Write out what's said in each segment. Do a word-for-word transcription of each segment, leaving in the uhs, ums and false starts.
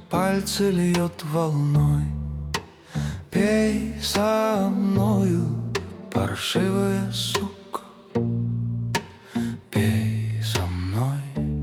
пальцы льет волной. Пей со мною, паршивая сука, пей со мной.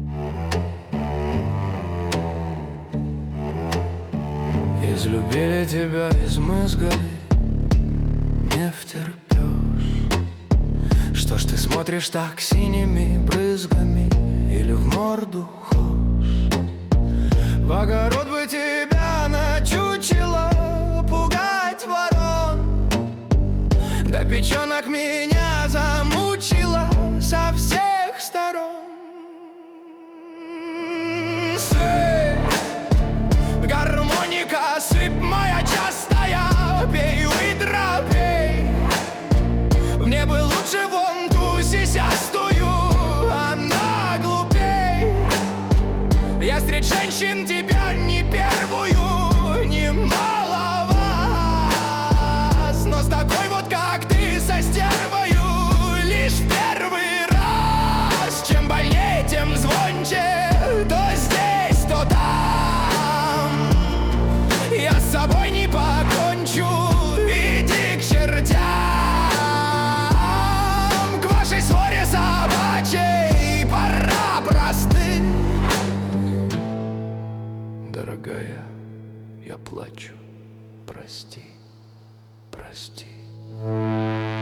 Излюбили тебя, измызгали, не втерпешь. Что ж ты смотришь так синими брызгами, или в морду хошь? В огород бы тебя начучило, пугать ворон. Да печенок меня замучила со всех сторон. Сыпь, гармоника, сыпь моя частая, пей, выдра, пей. Мне бы лучше вон ту сисястую, она глупей. Я среди женщин тебя не первую, не мало вас, но с такой вот, как ты, со стервою, лишь первый раз. Чем больнее, тем звонче, то здесь, то там. Я с собой не покончу, иди к чертям, к вашей своре собачьей пора простыть. Дорогая, я плачу, прости, прости.